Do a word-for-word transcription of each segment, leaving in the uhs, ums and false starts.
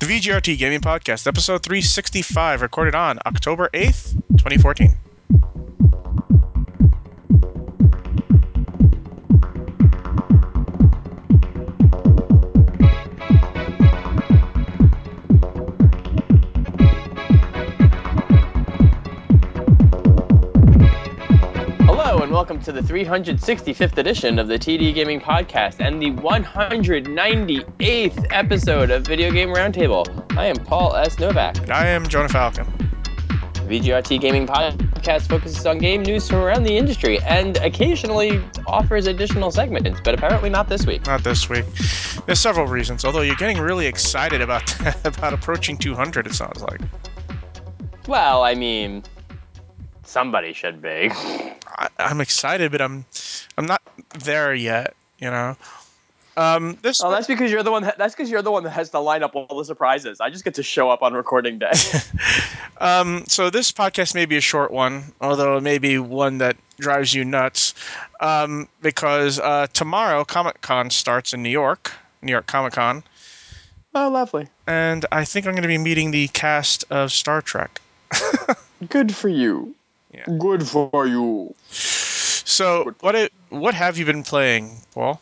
V G R T Gaming Podcast, episode three sixty-five, recorded on October eighth, twenty fourteen. Hello and welcome to the three hundred sixty-fifth edition of the T D Gaming Podcast and the one hundred ninety-eighth episode of Video Game Roundtable. I am Paul S. Novak. And I am Jonah Falcon. V G R T Gaming Podcast focuses on game news from around the industry and occasionally offers additional segments, but apparently not this week. Not this week. There's several reasons, although you're getting really excited about about approaching two hundred, it sounds like. Well, I mean, somebody should be. I, I'm excited, but I'm I'm not there yet, you know. Um, this Oh, that's because you're the one. That, that's because you're the one that has to line up all the surprises. I just get to show up on recording day. um, so this podcast may be a short one, although it may be one that drives you nuts, um, because uh, tomorrow Comic-Con starts in New York, New York Comic-Con. Oh, lovely. And I think I'm going to be meeting the cast of Star Trek. Good for you. Yeah. Good for you. So, what it, what have you been playing, Paul?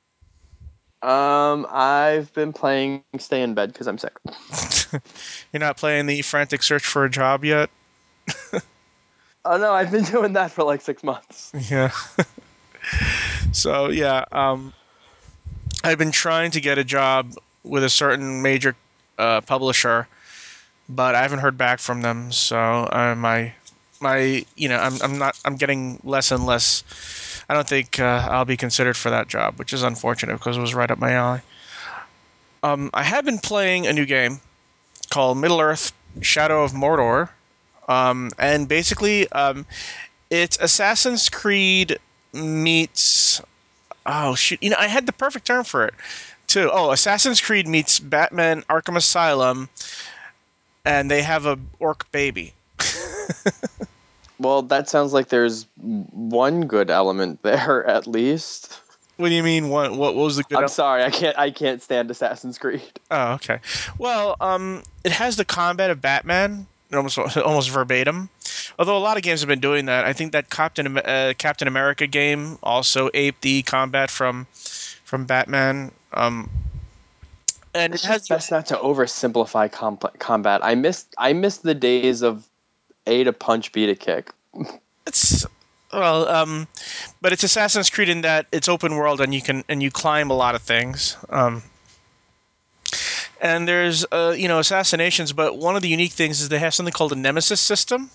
Um, I've been playing Stay in Bed because I'm sick. You're not playing the Frantic Search for a Job yet? Oh no, I've been doing that for like six months. Yeah. So, yeah, um, I've been trying to get a job with a certain major uh, publisher, but I haven't heard back from them. So, uh, my my you know, I'm I'm not I'm getting less and less. I don't think uh, I'll be considered for that job, which is unfortunate because it was right up my alley. Um, I have been playing a new game called Middle-earth: Shadow of Mordor, um, and basically, um, it's Assassin's Creed meets. Oh shoot! You know, I had the perfect term for it too. Oh, Assassin's Creed meets Batman: Arkham Asylum, and they have a orc baby. Well, that sounds like there's one good element there at least. What do you mean? What? What was the good? I'm el- sorry, I can't. I can't stand Assassin's Creed. Oh, okay. Well, um, it has the combat of Batman, almost almost verbatim. Although a lot of games have been doing that. I think that Captain uh, Captain America game also aped the combat from from Batman. Um, and It's it has just best not to oversimplify comp- combat. I miss. I miss the days of A to punch, B to kick. it's well, um, but it's Assassin's Creed in that it's open world and you can and you climb a lot of things. Um, and there's uh, you know assassinations, but one of the unique things is they have something called a nemesis system,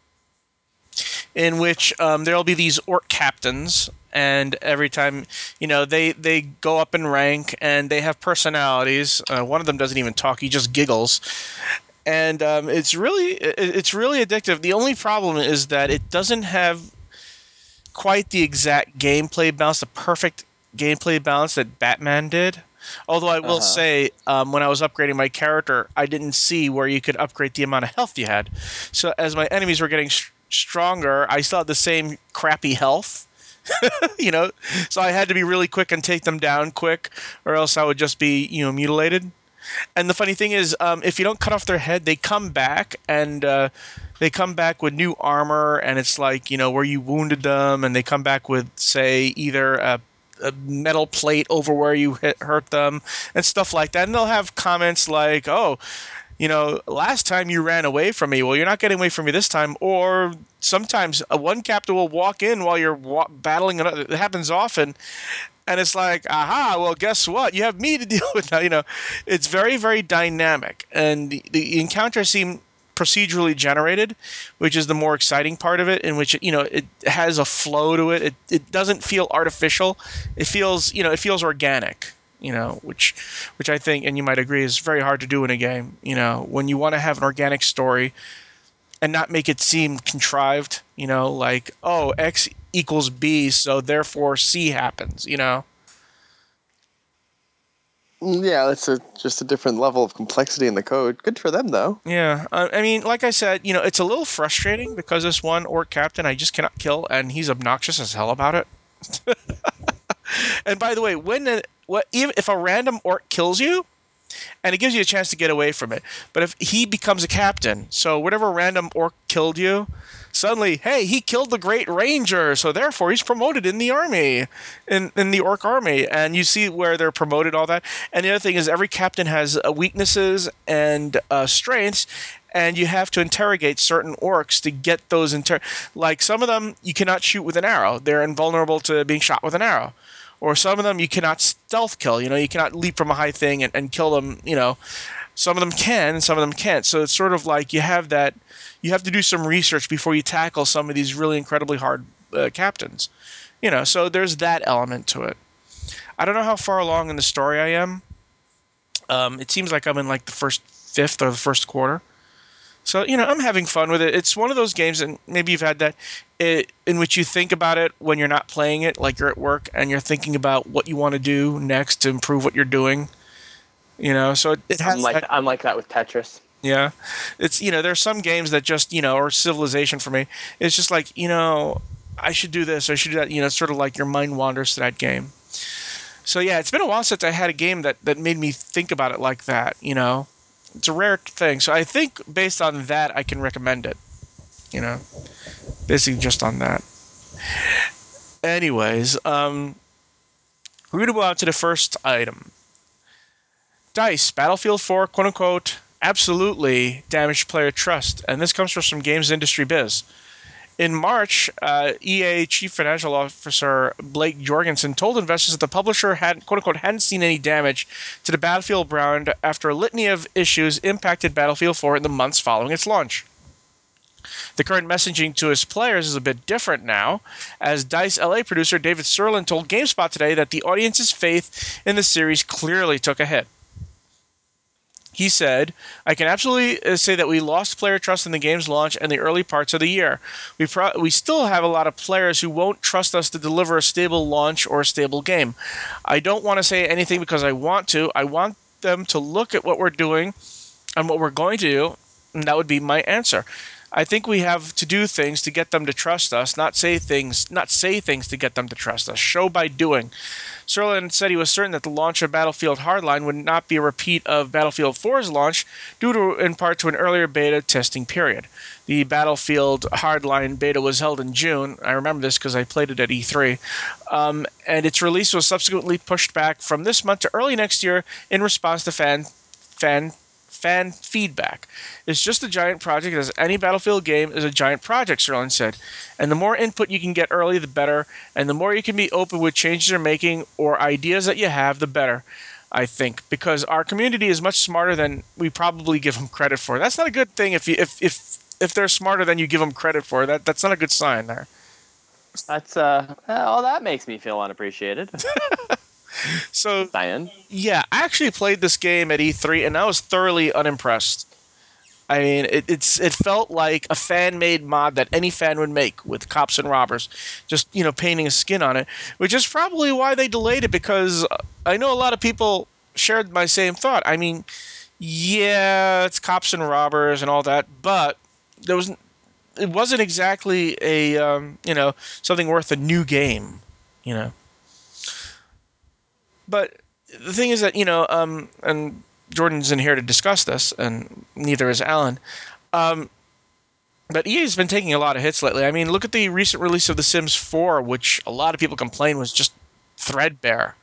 in which um, there'll be these orc captains, and every time, you know, they, they go up in rank, and they have personalities. Uh, one of them doesn't even talk; he just giggles, and um, it's really it, it's really addictive. The only problem is that it doesn't have quite the exact gameplay balance, the perfect gameplay balance that Batman did. Although I will Uh-huh. say, um, when I was upgrading my character, I didn't see where you could upgrade the amount of health you had. So as my enemies were getting sh- stronger, I still had the same crappy health. you know, so I had to be really quick and take them down quick, or else I would just be, you know, mutilated. And the funny thing is, um, if you don't cut off their head, they come back and uh, they come back with new armor, and it's like, you know, where you wounded them, and they come back with, say, either a, a metal plate over where you hit, hurt them, and stuff like that. And they'll have comments like, "Oh, you know, last time you ran away from me. Well, you're not getting away from me this time." Or sometimes uh, one captain will walk in while you're wa- battling another. It happens often. And it's like, aha, well, guess what? You have me to deal with now. You know, it's very, very dynamic. And the, the encounters seem procedurally generated, which is the more exciting part of it, in which, you know, it has a flow to it. It, it doesn't feel artificial. It feels, you know, it feels organic, you know, which, which I think, and you might agree, is very hard to do in a game. You know, when you want to have an organic story and not make it seem contrived, you know, like, oh, X equals B, so therefore C happens, you know? Yeah, that's a, just a different level of complexity in the code. Good for them, though. Yeah, uh, I mean, like I said, you know, it's a little frustrating because this one orc captain I just cannot kill, and he's obnoxious as hell about it. And by the way, when the, what, even if a random orc kills you, and it gives you a chance to get away from it. But if he becomes a captain, so whatever random orc killed you, suddenly, hey, he killed the Great Ranger, so therefore he's promoted in the army, in, in the orc army. And you see where they're promoted, all that. And the other thing is every captain has uh, weaknesses and uh, strengths, and you have to interrogate certain orcs to get those. Inter- like some of them, you cannot shoot with an arrow. They're invulnerable to being shot with an arrow. Or some of them you cannot stealth kill. You know, you cannot leap from a high thing and, and kill them, you know. Some of them can, and some of them can't. So it's sort of like you have that, you have to do some research before you tackle some of these really incredibly hard uh, captains. You know, so there's that element to it. I don't know how far along in the story I am. Um, it seems like I'm in like the first fifth or the first quarter. So, you know, I'm having fun with it. It's one of those games, and maybe you've had that, it, in which you think about it when you're not playing it, like you're at work and you're thinking about what you want to do next to improve what you're doing. You know, so it, it I'm has like that. I'm like that with Tetris. Yeah. It's, you know, there's some games that just, you know, or Civilization for me, it's just like, you know, I should do this, I should do that. You know, it's sort of like your mind wanders to that game. So, yeah, it's been a while since I had a game that, that made me think about it like that, you know. It's a rare thing. So I think based on that, I can recommend it, you know, basically just on that. Anyways, um, we're going to move on to the first item. DICE, Battlefield four, quote unquote, absolutely damaged player trust. And this comes from some games industry biz. In March, uh, E A Chief Financial Officer Blake Jorgensen told investors that the publisher had, quote unquote, hadn't seen any damage to the Battlefield brand after a litany of issues impacted Battlefield four in the months following its launch. The current messaging to its players is a bit different now, as DICE L A producer David Sirlin told GameSpot today that the audience's faith in the series clearly took a hit. He said, I can absolutely say that we lost player trust in the game's launch and the early parts of the year. We, pro- we still have a lot of players who won't trust us to deliver a stable launch or a stable game. I don't want to say anything because I want to. I want them to look at what we're doing and what we're going to do, and that would be my answer. I think we have to do things to get them to trust us, not say things, not say things to get them to trust us. Show by doing. Sirlin said he was certain that the launch of Battlefield Hardline would not be a repeat of Battlefield four's launch, due to, in part to an earlier beta testing period. The Battlefield Hardline beta was held in June. I remember this because I played it at E three. Um, and its release was subsequently pushed back from this month to early next year in response to fan fan fan feedback. It's just a giant project, as any Battlefield game is a giant project, Sirlin said. And the more input you can get early, the better. And the more you can be open with changes you're making or ideas that you have, the better, I think. Because our community is much smarter than we probably give them credit for. That's not a good thing if you, if, if, if they're smarter than you give them credit for. That, that's not a good sign there. That's uh, well, that makes me feel unappreciated. So, Cyan. yeah, I actually played this game at E three, and I was thoroughly unimpressed. I mean, it, it's it felt like a fan-made mod that any fan would make with cops and robbers, just, you know, painting a skin on it, which is probably why they delayed it, because I know a lot of people shared my same thought. I mean, yeah, it's cops and robbers and all that, but there was it wasn't exactly a um, you know, something worth a new game, you know. But the thing is that, you know, um, and Jordan's in here to discuss this, and neither is Alan. Um, But E A's been taking a lot of hits lately. I mean, look at the recent release of The Sims four, which a lot of people complain was just threadbare.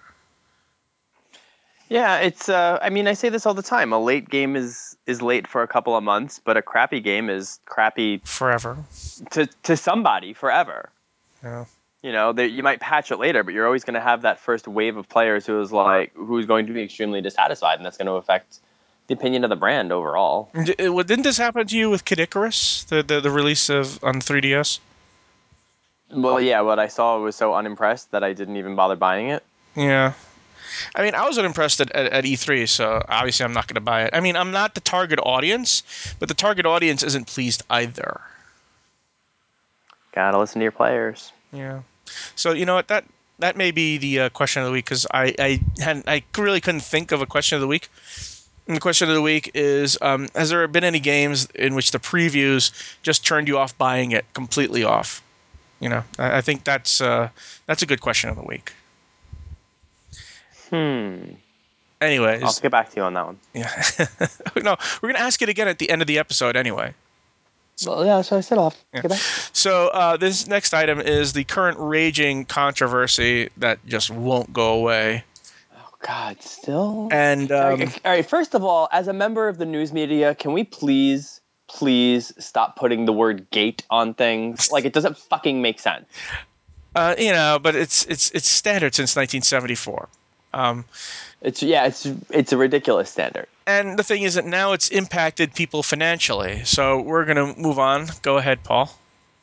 Yeah, it's. Uh, I mean, I say this all the time. A late game is is late for a couple of months, but a crappy game is crappy Forever. to to somebody forever. Yeah. You know, that you might patch it later, but you're always going to have that first wave of players who is like who's going to be extremely dissatisfied, and that's going to affect the opinion of the brand overall. D- uh, well, didn't this happen to you with Kid Icarus, the, the, the release of on three D S? Well, yeah, what I saw was so unimpressed that I didn't even bother buying it. Yeah. I mean, I was unimpressed at, at, at E three, so obviously I'm not going to buy it. I mean, I'm not the target audience, but the target audience isn't pleased either. Gotta listen to your players. Yeah. So, you know what? That that may be the uh, question of the week, because I, I, hadn't, I really couldn't think of a question of the week. And the question of the week is, um, has there been any games in which the previews just turned you off buying it completely off? You know, I, I think that's uh, that's a good question of the week. Hmm. Anyways, I'll get back to you on that one. Yeah. No, we're going to ask it again at the end of the episode anyway. Well, yeah, so I said I'll have to Yeah. get back. So uh, this next item is the current raging controversy that just won't go away. Oh, God, still? And all, um, right, all right, first of all, as a member of the news media, can we please, please stop putting the word gate on things? Like, it doesn't fucking make sense. uh, you know, but it's it's it's standard since nineteen seventy-four. Um, It's yeah, it's it's a ridiculous standard. and the thing is that now it's impacted people financially. So we're going to move on. Go ahead, Paul.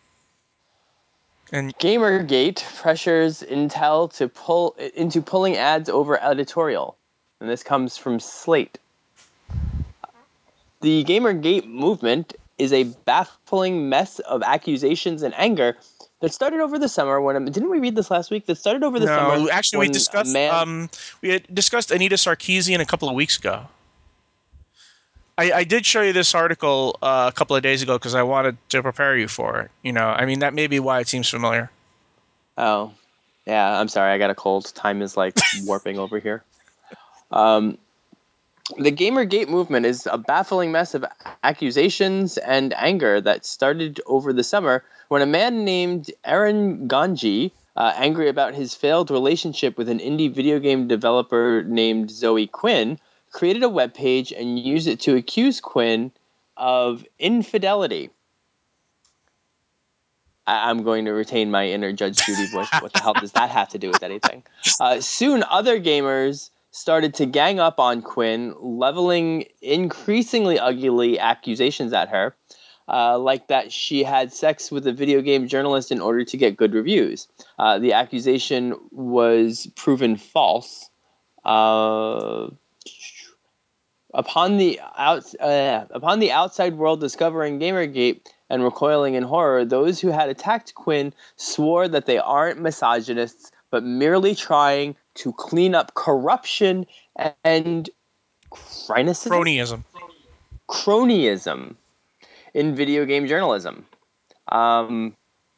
And Gamergate pressures Intel to pull into pulling ads over editorial, and this comes from Slate. The Gamergate movement is a baffling mess of accusations and anger that started over the summer when didn't we read this last week? That started over the summer. No, actually, we when a discussed man. um, we had discussed Anita Sarkeesian a couple of weeks ago. I, I did show you this article uh, a couple of days ago because I wanted to prepare you for it. You know, I mean, that may be why it seems familiar. Oh, yeah. I'm sorry. I got a cold. Time is like warping over here. Um, the Gamergate movement is a baffling mess of accusations and anger that started over the summer when a man named Aaron Ganji, uh, angry about his failed relationship with an indie video game developer named Zoe Quinn, created a webpage and used it to accuse Quinn of infidelity. I- I'm going to retain my inner Judge Judy voice. What the hell does that have to do with anything? Uh, soon, other gamers started to gang up on Quinn, leveling increasingly ugly accusations at her, uh, like that she had sex with a video game journalist in order to get good reviews. Uh, the accusation was proven false. Uh, Upon the out, uh, upon the outside world discovering Gamergate and recoiling in horror, those who had attacked Quinn swore that they aren't misogynists, but merely trying to clean up corruption and cronyism, Cronyism. cronyism in video game journalism. Um,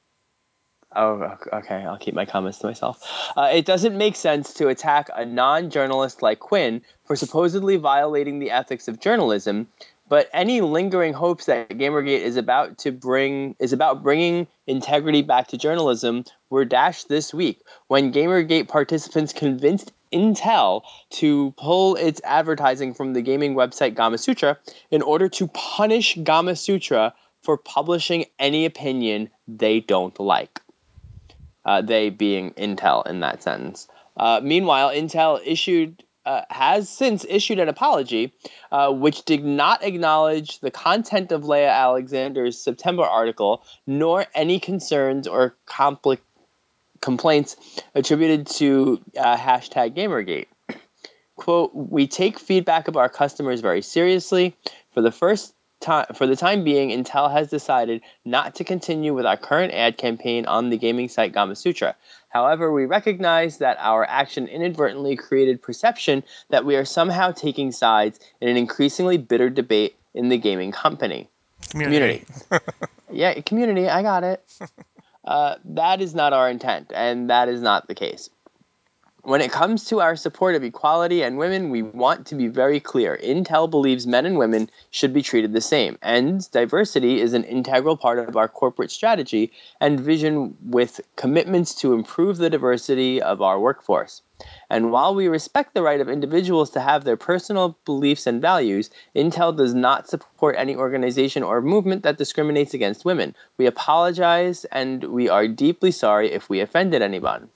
Oh, okay. I'll keep my comments to myself. Uh, it doesn't make sense to attack a non-journalist like Quinn for supposedly violating the ethics of journalism, but any lingering hopes that Gamergate is about to bring is about bringing integrity back to journalism were dashed this week when Gamergate participants convinced Intel to pull its advertising from the gaming website Gamasutra in order to punish Gamasutra for publishing any opinion they don't like. Uh, they being Intel in that sentence. Uh, meanwhile, Intel issued uh, has since issued an apology, uh, which did not acknowledge the content of Leah Alexander's September article, nor any concerns or compli- complaints attributed to uh, hashtag Gamergate. Quote, we take feedback of our customers very seriously. For the first time, for the time being, Intel has decided not to continue with our current ad campaign on the gaming site Gamasutra. However, we recognize that our action inadvertently created perception that we are somehow taking sides in an increasingly bitter debate in the gaming company. Community. Community. Yeah, community, I got it. Uh, that is not our intent, and that is not the case. When it comes to our support of equality and women, we want to be very clear. Intel believes men and women should be treated the same, and diversity is an integral part of our corporate strategy and vision with commitments to improve the diversity of our workforce. And while we respect the right of individuals to have their personal beliefs and values, Intel does not support any organization or movement that discriminates against women. We apologize, and we are deeply sorry if we offended anyone.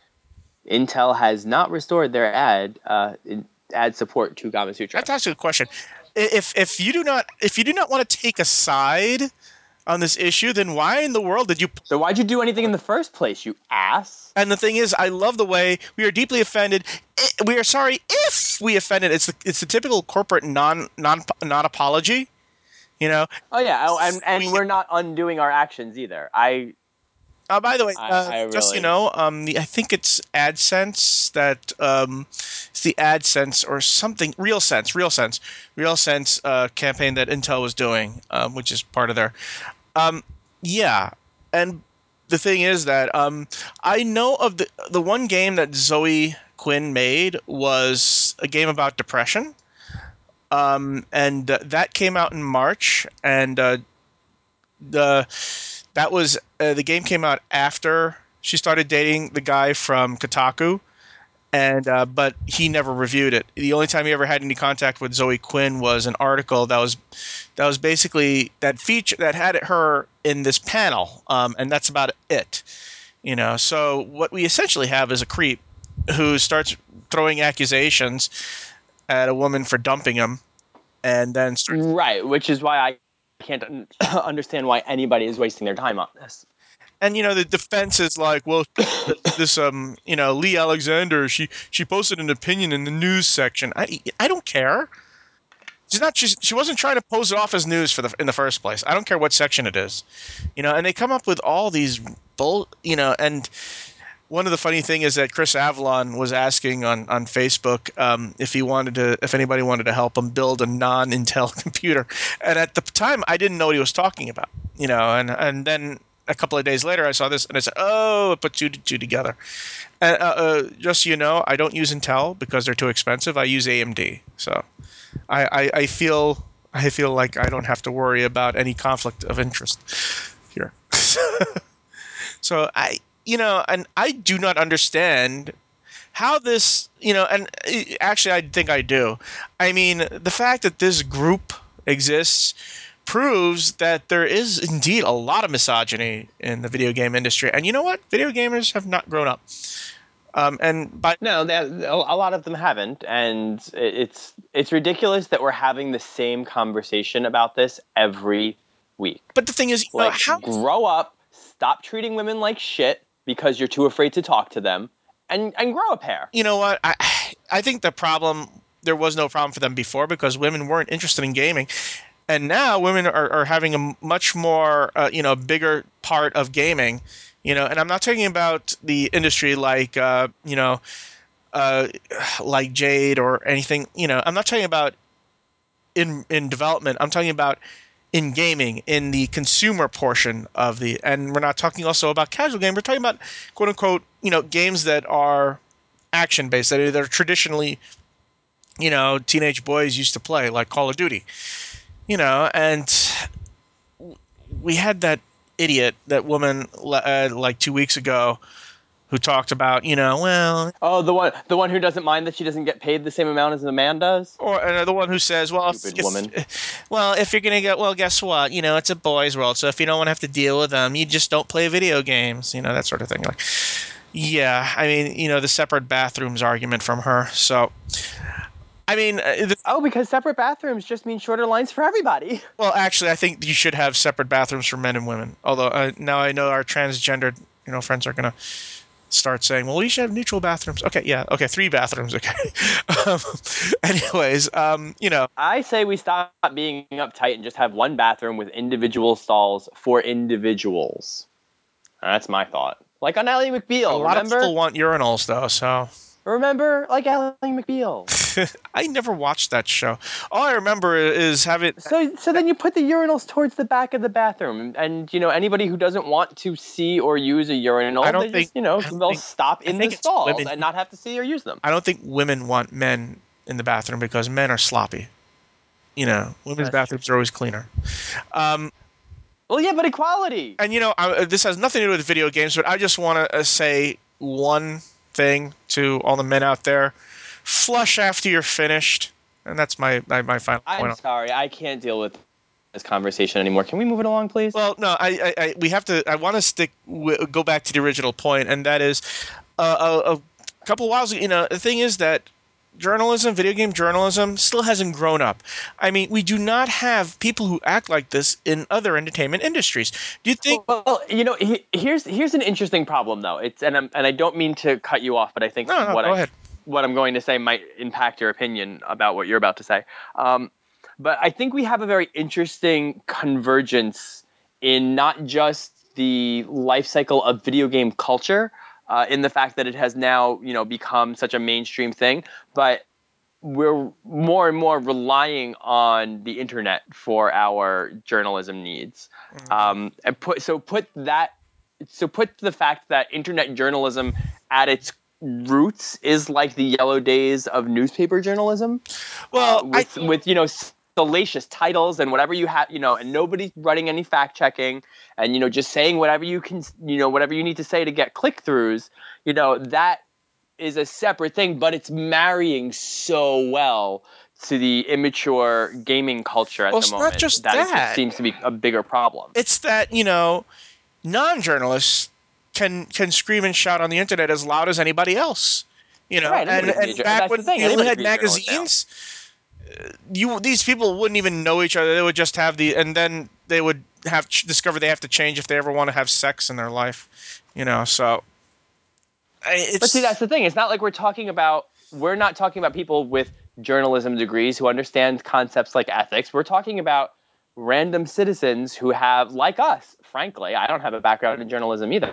Intel has not restored their ad uh, ad support to Gamasutra. That's actually a question. If if you do not if you do not want to take a side on this issue, then why in the world did you? So why'd you do anything in the first place, you ass? And the thing is, I love the way we are deeply offended. We are sorry if we offended. It's the it's the typical corporate non non non apology. You know. Oh yeah, oh, and and We we're not undoing our actions either. I Uh, by the way, I, uh, I just so you really know, um, the, I think it's AdSense that um, it's the AdSense or something. RealSense, RealSense, RealSense uh, campaign that Intel was doing, um, which is part of their. Um, yeah, and the thing is that um, I know of the the one game that Zoe Quinn made was a game about depression. Um, and uh, that came out in March, and uh, the that was uh, the game came out after she started dating the guy from Kotaku, and uh, but he never reviewed it. The only time he ever had any contact with Zoe Quinn was an article that was that was basically that feature that had her in this panel, um, and that's about it. You know, so what we essentially have is a creep who starts throwing accusations at a woman for dumping him, and then starts. Right, which is why I can't un- understand why anybody is wasting their time on this. And you know, the defense is like, well, this um, you know, Lee Alexander, she she posted an opinion in the news section. I I don't care. She's not. She's, she wasn't trying to pose it off as news for the in the first place. I don't care what section it is, you know. And they come up with all these bull, you know. And one of the funny thing is that Chris Avalon was asking on on Facebook um, if he wanted to, if anybody wanted to help him build a non-Intel computer. And at the time, I didn't know what he was talking about, you know. And and then a couple of days later, I saw this and I said, "Oh, I put two to two together." And uh, uh, just so you know, I don't use Intel because they're too expensive. I use A M D, so I, I, I feel I feel like I don't have to worry about any conflict of interest here. So I, you know, and I do not understand how this, you know, and uh, actually I think I do. I mean, the fact that this group exists proves that there is indeed a lot of misogyny in the video game industry. And you know what? Video gamers have not grown up. Um, and by No, they, a lot of them haven't, and it's it's ridiculous that we're having the same conversation about this every week. but the thing is, you know, Like, how grow up, stop treating women like shit because you're too afraid to talk to them, and and grow a pair. you know what? I I think the problem there was no problem for them before because women weren't interested in gaming, and now women are, are having a much more uh, you know bigger part of gaming, you know. And I'm not talking about the industry like uh, you know uh, like Jade or anything. You know, I'm not talking about in in development. I'm talking about in gaming, in the consumer portion of the, and we're not talking also about casual game. We're talking about quote unquote, you know, games that are action based, that are traditionally, you know, teenage boys used to play, like Call of Duty, you know. And we had that idiot, that woman, uh, like two weeks ago, who talked about, you know, well, Oh, the one the one who doesn't mind that she doesn't get paid the same amount as a man does. or uh, the one who says, well, if, Stupid woman. if well, if you're gonna get, well, guess what? You know, it's a boys' world, so if you don't want to have to deal with them, you just don't play video games. You know, that sort of thing. Like, yeah, I mean, you know, the separate bathrooms argument from her. So, I mean, uh, the, Oh, because separate bathrooms just mean shorter lines for everybody. well, actually, I think you should have separate bathrooms for men and women. Although uh, now I know our transgendered, you know, friends are gonna start saying, well, we should have neutral bathrooms. Okay, yeah, okay, three bathrooms. Okay. um, anyways, um, you know, I say we stop being uptight and just have one bathroom with individual stalls for individuals. That's my thought. Like on Ally a McBeal, lot of people remember? want urinals though, so. Remember, like Ally McBeal. I never watched that show. All I remember is having. So, so then you put the urinals towards the back of the bathroom, and you know anybody who doesn't want to see or use a I urinal, don't they think. just you know I don't they'll think. stop I in the think it's stalls women. and not have to see or use them. I don't think women want men in the bathroom because men are sloppy. You know, women's That's true bathrooms are too. always cleaner. Um, Well, yeah, but equality. and you know, I, this has nothing to do with video games, but I just want to uh, say one thing to all the men out there: flush after you're finished, and that's my my, my final I'm point. On. sorry, I can't deal with this conversation anymore. Can we move it along, please? Well, no, I, I, I we have to. I want to stick, w- go back to the original point, and that is, uh, a, a couple of whiles ago. You know, the thing is that journalism, video game journalism, still hasn't grown up. I mean, we do not have people who act like this in other entertainment industries. Do you think? Well, you know, he, here's here's an interesting problem though. It's and I'm, and I don't mean to cut you off, but I think No, no, what go I ahead. what I'm going to say might impact your opinion about what you're about to say. Um, but I think we have a very interesting convergence in not just the life cycle of video game culture, uh, in the fact that it has now you know become such a mainstream thing, but we're more and more relying on the internet for our journalism needs. Mm, Um, and put so put that so put the fact that internet journalism at its roots is like the yellow days of newspaper journalism. Well, uh, with I with you know salacious titles and whatever you have, you know, and nobody's running any fact checking, and you know just saying whatever you can, you know, whatever you need to say to get click throughs. You know, that is a separate thing, but it's marrying so well to the immature gaming culture at well, the it's not moment just that it just that. seems to be a bigger problem. It's that, you know, non-journalists can can scream and shout on the internet as loud as anybody else. You know, Right? and Anybody can be a and journalist. back That's the when thing. you Anybody had can be a journalist now. magazines, you these people wouldn't even know each other. They would just have the, and then they would have ch- discover they have to change if they ever want to have sex in their life. You know, so I- But see, that's it's the thing. It's not like we're talking about. We're not talking about people with journalism degrees who understand concepts like ethics. We're talking about random citizens who have, like us, frankly, I don't have a background in journalism either,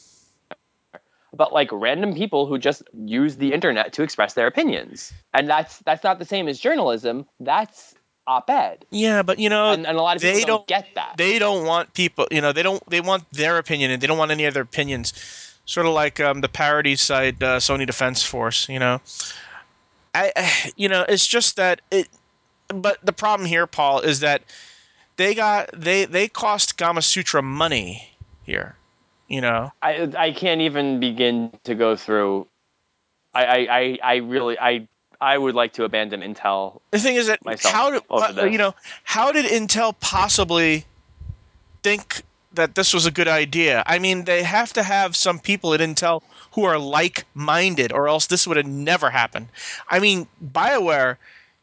but like random people who just use the internet to express their opinions. And that's that's not the same as journalism. That's op-ed. yeah, but you know, And and a lot of people they don't don't get that. they don't want people. You know, they don't they want their opinion, and they don't want any other opinions. Sort of like um, the parody side, uh, Sony Defense Force. You know, I, I you know it's just that it. But the problem here, Paul, is that they got they they cost Gamma Sutra money here. You know, I I can't even begin to go through. I I, I, I really I I would like to abandon Intel the thing is that myself how did over uh, you this. know how did Intel possibly think that this was a good idea? I mean, they have to have some people at Intel who are like-minded, or else this would have never happened. I mean, BioWare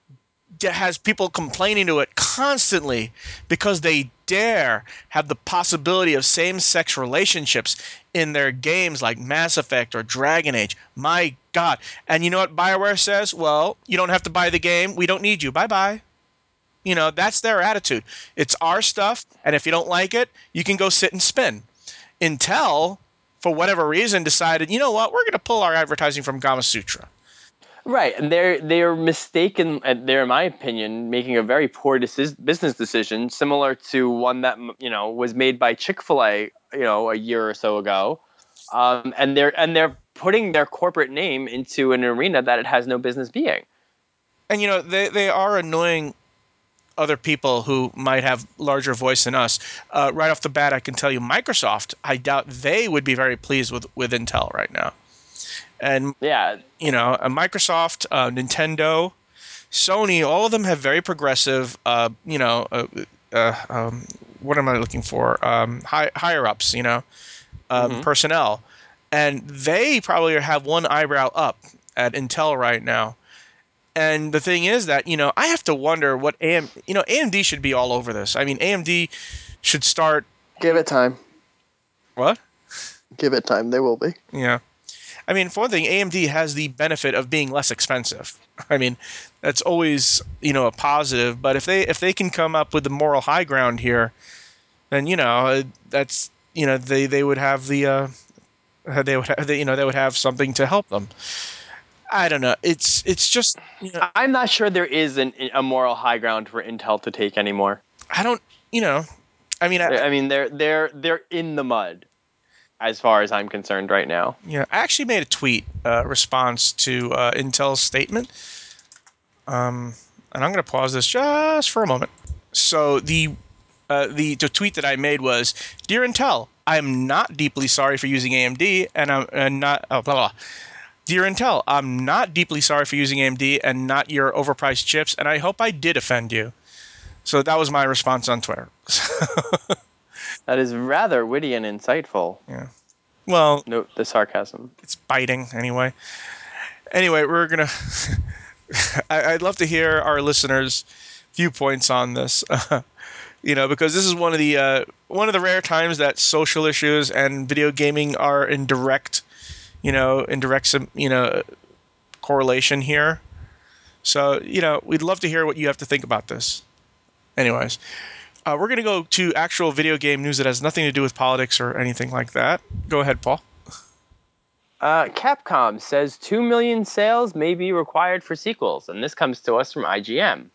has people complaining to it constantly because they dare have the possibility of same-sex relationships in their games like Mass Effect or Dragon Age. My God. And you know what BioWare says? Well, you don't have to buy the game. We don't need you. Bye-bye. You know, that's their attitude. It's our stuff, and if you don't like it, you can go sit and spin. Intel, for whatever reason, decided, you know what, we're going to pull our advertising from Gamma Sutra. Right, and they're they're mistaken. and They're, in my opinion, making a very poor decis- business decision, similar to one that you know was made by Chick-fil-A, you know, a year or so ago. Um, and they're and they're putting their corporate name into an arena that it has no business being. And, you know, they, they are annoying other people who might have larger voice than us. Uh, right off the bat, I can tell you Microsoft, I doubt they would be very pleased with, with Intel right now. And, Yeah, you know, uh, Microsoft, uh, Nintendo, Sony, all of them have very progressive, uh, you know, uh, uh, um, what am I looking for? Um, high, higher ups, you know, um, hmm personnel. And they probably have one eyebrow up at Intel right now. And the thing is that, you know, I have to wonder what A M, you know, A M D should be all over this. I mean, A M D should start, Give it time. what? Give it time. They will be. Yeah. I mean, for one thing, A M D has the benefit of being less expensive. I mean, that's always, you know, a positive. But if they if they can come up with the moral high ground here, then you know that's you know they, they would have the uh, they would have, they, you know they would have something to help them. I don't know. It's it's just you know I'm not sure there is an, a moral high ground for Intel to take anymore. I don't you know I mean I, I mean, they're they're they're in the mud, as far as I'm concerned right now. yeah I actually made a tweet uh, response to uh, Intel's statement. Um, and I'm going to pause this just for a moment. So the uh, the, the tweet that I made was, "Dear Intel, I am not deeply sorry for using A M D, and I'm and not oh, blah, blah. Dear Intel, I'm not deeply sorry for using A M D and not your overpriced chips, and I hope I did offend you." So that was my response on Twitter. That is rather witty and insightful. Yeah. Well, Note the sarcasm. it's biting anyway. Anyway, we're gonna. I, I'd love to hear our listeners' viewpoints on this. You know, because this is one of the uh, one of the rare times that social issues and video gaming are in direct, you know, in direct, you know, correlation here. So, you know, we'd love to hear what you have to think about this. Anyways, uh, we're going to go to actual video game news that has nothing to do with politics or anything like that. Go ahead, Paul. Uh, Capcom says two million sales may be required for sequels, and this comes to us from I G N.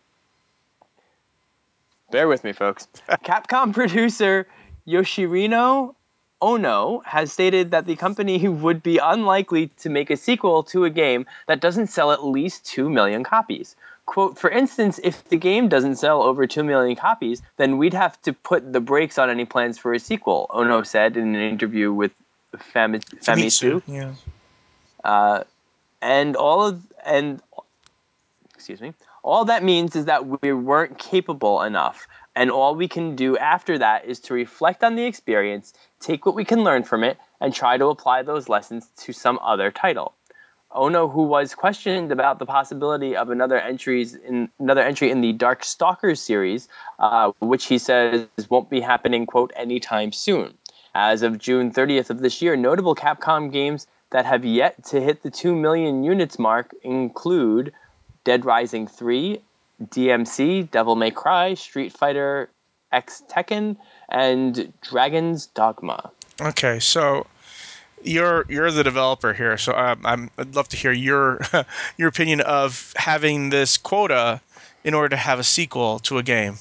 Bear with me, folks. Capcom producer Yoshirino Ono has stated that the company would be unlikely to make a sequel to a game that doesn't sell at least two million copies. Quote, for instance, if the game doesn't sell over two million copies, then we'd have to put the brakes on any plans for a sequel, Ono said in an interview with Fami- Famitsu. Yeah. Uh, and all of and excuse me, all that means is that we weren't capable enough, and all we can do after that is to reflect on the experience, take what we can learn from it, and try to apply those lessons to some other title. Ono, who was questioned about the possibility of another entries in another entry in the Dark Stalkers series, uh, which he says won't be happening, quote, anytime soon. As of June thirtieth of this year, notable Capcom games that have yet to hit the two million units mark include Dead Rising three, D M C, Devil May Cry, Street Fighter X Tekken, and Dragon's Dogma. Okay, so you're you're the developer here, so um, I'm, I'd love to hear your your opinion of having this quota in order to have a sequel to a game.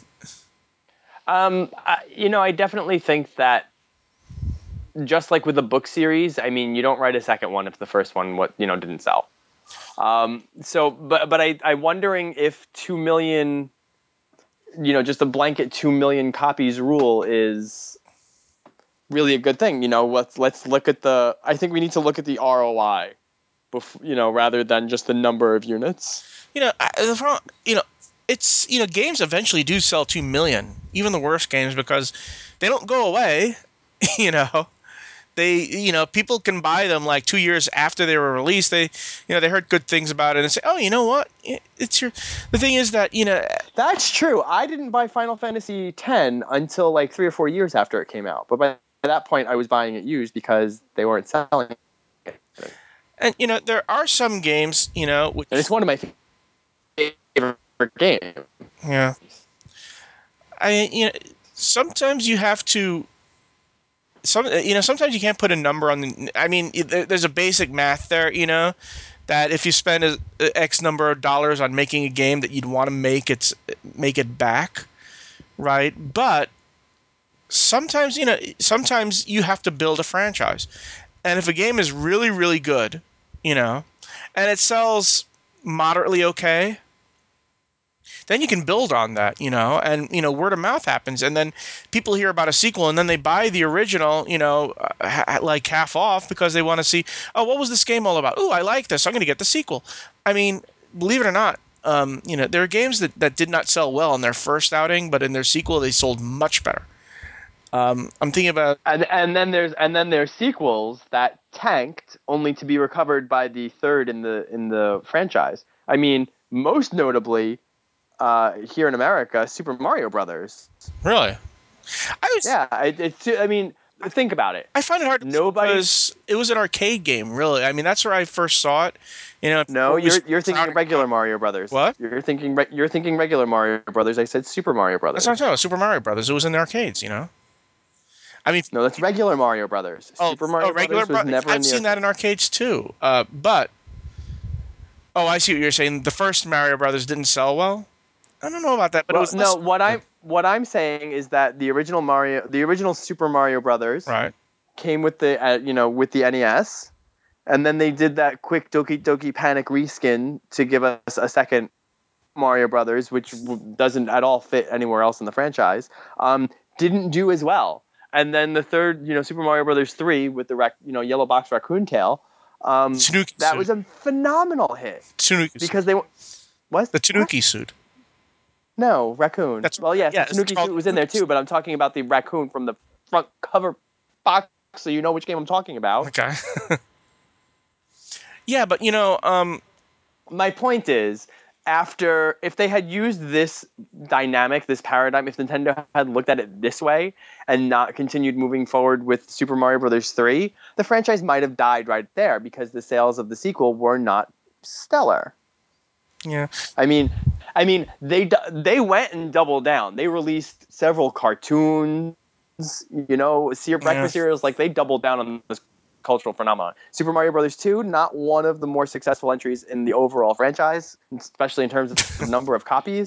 Um, I, you know, I definitely think that just like with the book series, I mean, you don't write a second one if the first one, what you know, didn't sell. Um, so, but but I I'm wondering if two million, you know, just a blanket two million copies rule is really a good thing. You know, let's let's look at the. I think we need to look at the R O I, bef- you know, rather than just the number of units. You know, I, the problem, you know, it's you know, games eventually do sell two million, even the worst games, because they don't go away. You know, they you know people can buy them like two years after they were released. They you know they heard good things about it and say, oh, you know what, it's your. The thing is that you know That's true. I didn't buy Final Fantasy X until like three or four years after it came out. But by that point, I was buying it used because they weren't selling it. and you know there are some games you know which And it's one of my favorite games. yeah. I you know sometimes you have to some you know sometimes you can't put a number on the. I mean, there's a basic math there, you know, that if you spend a, a X number of dollars on making a game that you'd want to make it make it back, right? But sometimes you know sometimes you have to build a franchise, and if a game is really really good, you know, and it sells moderately okay, then you can build on that, you know, and you know word of mouth happens, and then people hear about a sequel, and then they buy the original, you know, uh, ha- like half off because they want to see, oh, what was this game all about? Oh, I like this. I'm going to get the sequel. I mean, believe it or not, um, you know, there are games that, that did not sell well in their first outing, but in their sequel they sold much better. Um, I'm thinking about And and then there's and then there's sequels that tanked only to be recovered by the third in the in the franchise. I mean, most notably, uh, here in America, Super Mario Brothers. really. I was Yeah, it, it's. I mean, think about it. I find it hard to believe Nobody. because it was an arcade game, really. I mean, that's where I first saw it. You know, No, it was you're you're thinking crowded regular around. Mario Brothers. What? You're thinking re- you're thinking regular Mario Brothers. I said Super Mario That's what I'm Brothers. talking about. Super Mario Brothers. It was in the arcades, you know. I mean, No, that's regular Mario Brothers. oh, Super oh, Mario regular. Brothers was Bro- never in I've the seen that arcade. in arcades too. Uh, but oh, I see what you're saying. The first Mario Brothers didn't sell well. I don't know about that, but it Well, was no, less what good. I'm what I'm saying is that the original Mario, the original Super Mario Brothers, Right. came with the uh, you know with the N E S, and then they did that quick Doki Doki Panic reskin to give us a second Mario Brothers, which w- doesn't at all fit anywhere else in the franchise. Um, didn't do as well, and then the third, you know, Super Mario Brothers three with the rac- you know yellow box raccoon tail, um, Tanuki that was suit. a phenomenal hit Tanuki suit. because they w- what The what Tanuki suit. no raccoon. That's Well, yes, the yeah. It's Tanuki called suit was in there Tanuki too, suit. but I'm talking about the raccoon from the front cover box, so you know which game I'm talking about. Okay. Yeah, but you know, um, My point is, after if they had used this dynamic, this paradigm, if Nintendo had looked at it this way and not continued moving forward with Super Mario Brothers three, the franchise might have died right there because the sales of the sequel were not stellar. yeah, I mean, I mean, they they went and doubled down. They released several cartoons, you know, cereal, yeah. breakfast cereals. Like they doubled down on this cultural phenomenon. Super Mario Brothers two, not one of the more successful entries in the overall franchise, especially in terms of number of copies.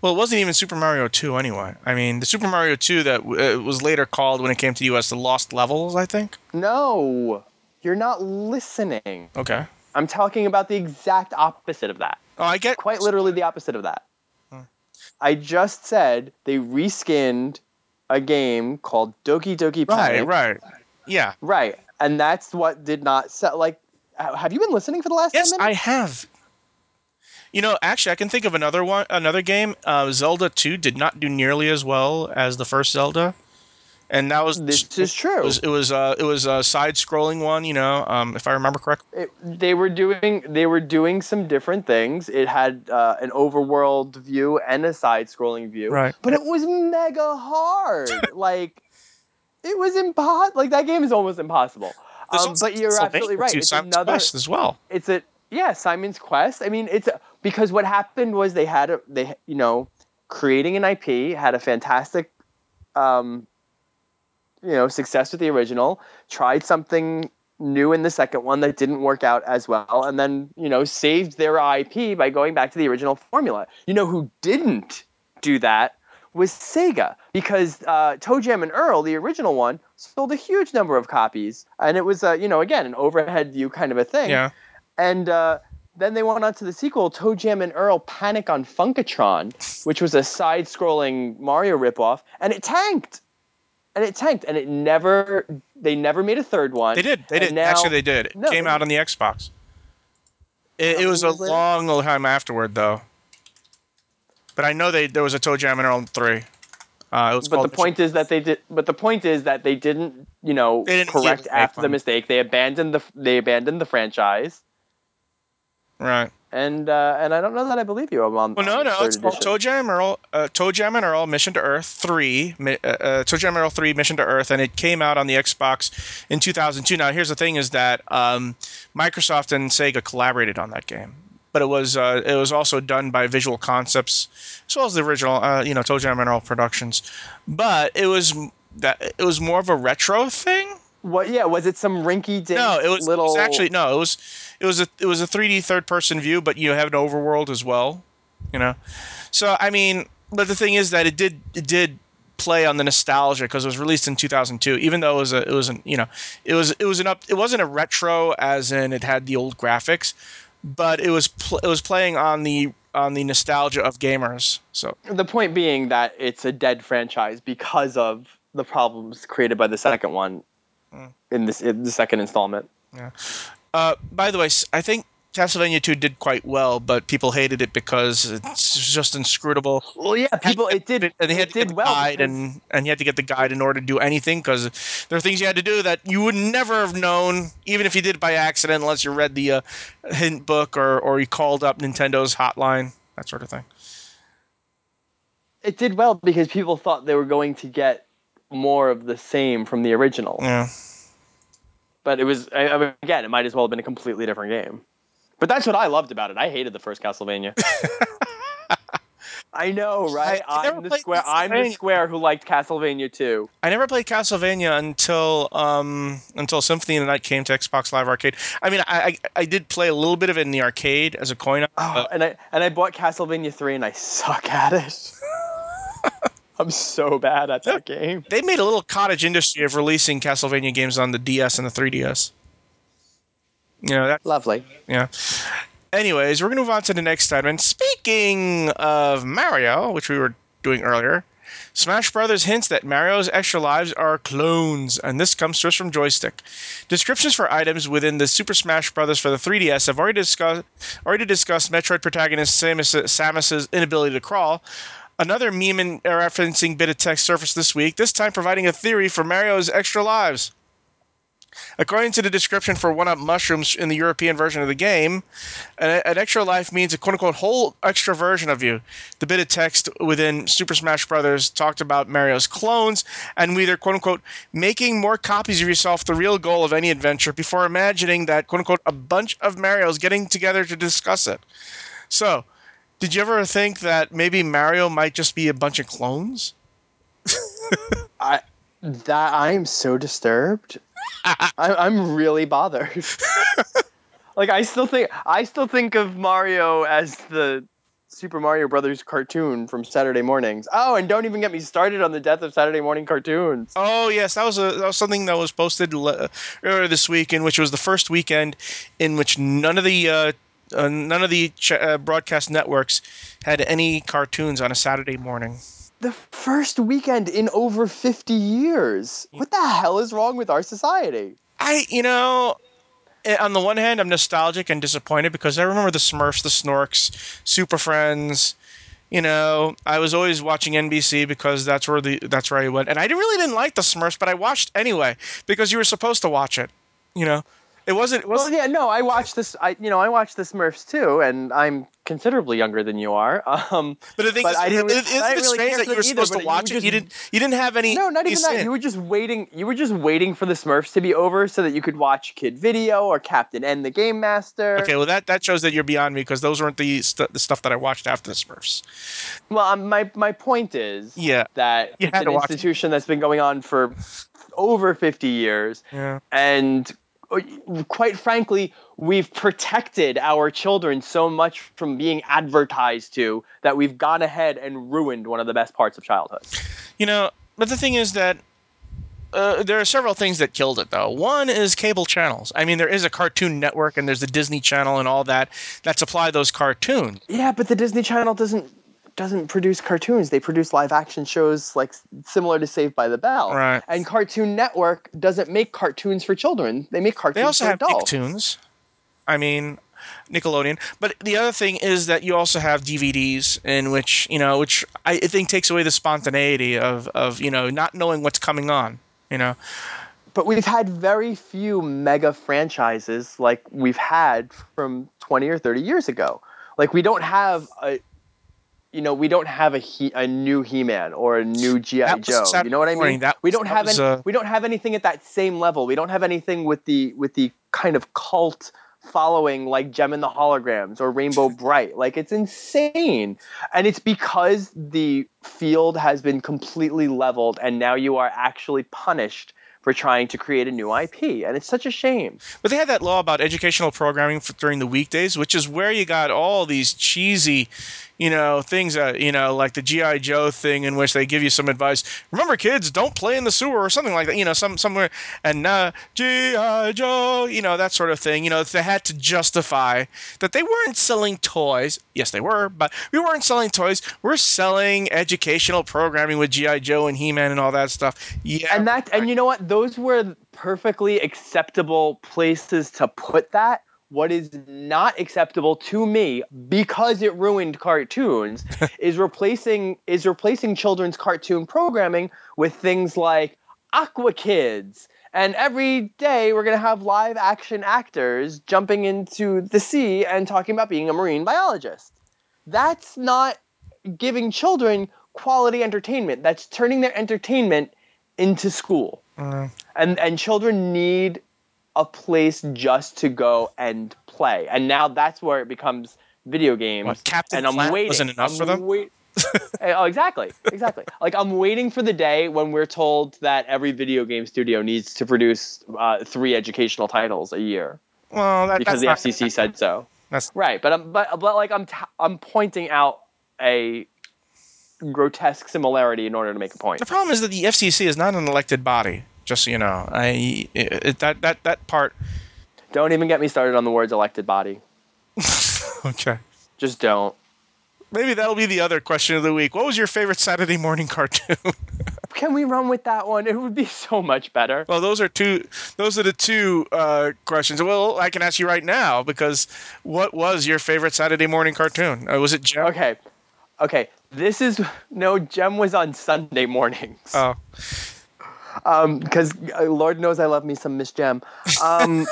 Well, it wasn't even Super Mario two anyway. I mean, the Super Mario two that w- uh, was later called when it came to the U S the Lost Levels, I think. No, you're not listening. Okay. I'm talking about the exact opposite of that. Oh, I get Quite literally the opposite of that. Hmm. I just said they reskinned a game called Doki Doki Right, Panic. right. Yeah. Right. And that's what did not sell. Like, ha- have you been listening for the last Yes, ten I minutes? have. You know, actually, I can think of another one, another game. Uh, Zelda two did not do nearly as well as the first Zelda, and that was This it is true. was it was uh, it was a side-scrolling one. You know, um, if I remember correctly. It, they were doing they were doing some different things. It had uh, an overworld view and a side-scrolling view, Right. but it was mega hard. Like it was impossible. Like that game is almost impossible. There's Um, also but you're absolutely Castlevania right. two, It's Simon's another. Quest as well. It's a yeah, Simon's Quest. I mean, it's a, because what happened was they had a, they you know creating an I P had a fantastic um, you know success with the original. Tried something new in the second one that didn't work out as well, and then you know saved their I P by going back to the original formula. You know who didn't do that was Sega, because uh, Toe Jam and Earl, the original one, sold a huge number of copies, and it was uh, you know again an overhead view kind of a thing. Yeah. And uh, then they went on to the sequel, Toe Jam and Earl Panic on Funkatron, which was a side-scrolling Mario ripoff, and it tanked. And it tanked, and it never. They never made a third one. They did. They and did. Now, Actually, they did. It no, came they out didn't. on the Xbox. It, How it many was a years later? long time afterward, though. But I know they there was a Toe Jam and Earl three. Uh, it was But the called. point is that they did. But the point is that they didn't, you know, They didn't correct immediately make after the one. mistake. They abandoned the. They abandoned the franchise, Right. and uh, and I don't know that I believe you on, Well, on no, this no. third It's called edition. Toe Jam Earl. Uh, Toe Jam and Earl Mission to Earth three. Mi- Uh, uh, Toe Jam and Earl three Mission to Earth, and it came out on the Xbox in two thousand two. Now, here's the thing: is that um, Microsoft and Sega collaborated on that game, but it was uh, it was also done by Visual Concepts, as well as the original, uh, you know, Toe Jam and Earl Productions. But it was that it was more of a retro thing. What? Yeah. Was it some rinky No, dink it was, it was little? actually no, it was it was a it was a three D third person view, but you have an overworld as well, you know. So I mean, but the thing is that it did it did play on the nostalgia because it was released in two thousand two. Even though it was a it was an you know it was it was an up it wasn't a retro as in it had the old graphics, but it was pl- it was playing on the on the nostalgia of gamers. So The point being that it's a dead franchise because of the problems created by the second one mm, in this in the second installment. yeah. Uh, by the way, s- I think Castlevania two did quite well, but people hated it because it's just inscrutable. Well, yeah, Had to people. It get- did. and he had It to get did the well guide, because and and he had to get the guide in order to do anything because there are things you had to do that you would never have known, even if you did it by accident, unless you read the uh, hint book or or you called up Nintendo's hotline, that sort of thing. it did well because people thought they were going to get more of the same from the original. Yeah. But it was I, I mean, again, it might as well have been a completely different game. But that's what I loved about it. I hated the first Castlevania. I know, I, right? I never I'm the played square. I'm the Castlevania. square who liked Castlevania too. I never played Castlevania until um, until Symphony of the Night came to Xbox Live Arcade. I mean, I, I I did play a little bit of it in the arcade as a coin op, Oh, but and I and I bought Castlevania three, and I suck at it. I'm so bad at no, that game. they made a little cottage industry of releasing Castlevania games on the D S and the three D S. You know that, Lovely. yeah. Anyways, we're gonna move on to the next item. And speaking of Mario, which we were doing earlier, Smash Brothers hints that Mario's extra lives are clones, and this comes to us from Joystick. Descriptions for items within the Super Smash Brothers for the three D S have already discussed already discussed Metroid protagonist Samus, Samus's inability to crawl. Another meme and referencing bit of text surfaced this week, this time providing a theory for Mario's extra lives. According to the description for one-up mushrooms in the European version of the game, an, an extra life means a quote-unquote whole extra version of you. The bit of text within Super Smash Bros. Talked about Mario's clones and whether quote-unquote making more copies of yourself the real goal of any adventure before imagining that quote-unquote a bunch of Marios getting together to discuss it. So, did you ever think that maybe Mario might just be a bunch of clones? I that I am so disturbed. I, I'm really bothered. Like I still think I still think of Mario as the Super Mario Brothers cartoon from Saturday mornings. Oh, and don't even get me started on the death of Saturday morning cartoons. Oh yes, that was a that was something that was posted le- earlier this week, in which was the first weekend in which none of the uh, uh, none of the ch- uh, broadcast networks had any cartoons on a Saturday morning. The first weekend in over fifty years. What the hell is wrong with our society? I you know. eh, On the one hand, I'm nostalgic and disappointed because I remember the Smurfs, the Snorks, Super Friends. You know, I was always watching N B C because that's where the that's where I went, and I really didn't like the Smurfs, but I watched anyway because you were supposed to watch it. You know, it wasn't. It Well, was. yeah, no, I watched this. I, you know, I watched the Smurfs too, and I'm considerably younger than you are. Um, But the thing but is, I didn't. Re- I isn't didn't it really strange care that for you them were either. supposed to But you watch it? just You didn't. You didn't have any. no, not any even that. say in You it. were just waiting. You were just waiting for the Smurfs to be over so that you could watch Kid Video or Captain N, the Game Master. Okay, well that that shows that you're beyond me because those weren't the st- the stuff that I watched after the Smurfs. Well, um, my my point is Yeah, that you it's had an to watch it. institution that's been going on for over fifty years, Yeah. and uh, quite frankly, we've protected our children so much from being advertised to that we've gone ahead and ruined one of the best parts of childhood. You know, but the thing is that uh, there are several things that killed it, though. One is cable channels. I mean, there is a Cartoon Network and there's the Disney Channel and all that that supply those cartoons. Yeah, but the Disney Channel doesn't doesn't produce cartoons. They produce live action shows like similar to Saved by the Bell. Right. And Cartoon Network doesn't make cartoons for children. They make They cartoons also for have adults. Nicktoons. I mean, Nickelodeon. But the other thing is that you also have D V Ds, in which you know, which I think takes away the spontaneity of of you know not knowing what's coming on. You know. But we've had very few mega franchises like we've had from twenty or thirty years ago. Like we don't have a you know, we don't have a he, a new He-Man or a new G I. That was Joe. You know Saturday what I mean? morning. That We was don't that have was any uh, we don't have anything at that same level. We don't have anything with the with the kind of cult following like Gem and the Holograms or Rainbow Bright. Like it's insane. And it's because the field has been completely leveled and now you are actually punished for trying to create a new I P. And it's such a shame. But they had that law about educational programming for, during the weekdays, which is where you got all these cheesy, you know, things that, you know, like the G I. Joe thing in which they give you some advice. Remember, kids, don't play in the sewer or something like that, you know, some somewhere. And uh, G I. Joe, you know, that sort of thing. You know, they had to justify that they weren't selling toys. Yes, they were, but we weren't selling toys. We're selling educational programming with G I. Joe and He-Man and all that stuff. Yeah. And that right. and you know what? Those were perfectly acceptable places to put that. What is not acceptable to me because it ruined cartoons is replacing is replacing children's cartoon programming with things like Aqua Kids. And every day we're going to have live action actors jumping into the sea and talking about being a marine biologist. That's not giving children quality entertainment. That's turning their entertainment into school. Uh, And and children need a place just to go and play. And now that's where it becomes video what, games. Captain And I'm Planet waiting. wasn't enough for them? I'm wait. Oh, exactly, exactly. Like I'm waiting for the day when we're told that every video game studio needs to produce uh, three educational titles a year Well, that, because that's the not. F C C said so. That's Right, but I'm but but like I'm t- I'm pointing out a grotesque similarity in order to make a point. the problem is that the F C C is not an elected body. Just so you know, I it, it, that that that part. Don't even get me started on the words elected body. Okay, Just don't. maybe that'll be the other question of the week. What was your favorite Saturday morning cartoon? Can we run with that one? It would be so much better. Well, those are two. Those are the two uh, questions. Well, I can ask you right now because what was your favorite Saturday morning cartoon? Uh, was it Gem? Okay. Okay. This is no Gem was on Sunday mornings. Oh, Um, because uh, Lord knows I love me some Miss Gem. Um,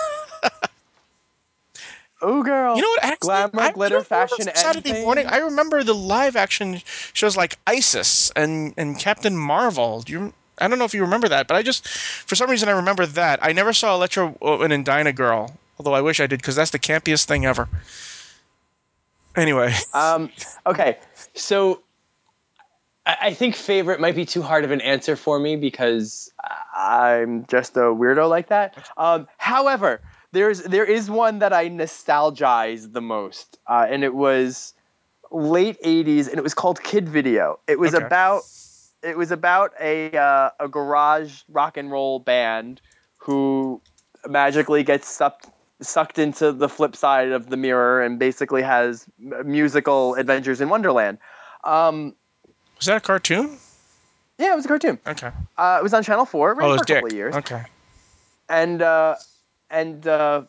oh girl, you know what? Actually, glamour, I you glitter, know, remember fashion, from and Saturday morning. fame. I remember the live action shows like Isis and and Captain Marvel. Do you? I don't know if you remember that, but I just, for some reason, I remember that. I never saw Electro Woman and Dinah Girl, although I wish I did because that's the campiest thing ever. Anyway, Um, okay, so I, I think favorite might be too hard of an answer for me because I'm just a weirdo like that. Um, however, there's there is one that I nostalgize the most, uh, and it was late eighties, and it was called Kid Video. It was Okay. about it was about a uh, a garage rock and roll band who magically gets sucked sucked into the flip side of the mirror and basically has musical adventures in Wonderland. Um, Was that a cartoon? yeah, it was a cartoon. Okay. Uh, it was on Channel Four. It ran Oh, it for was a couple Dick. of years, Okay. and uh, and uh,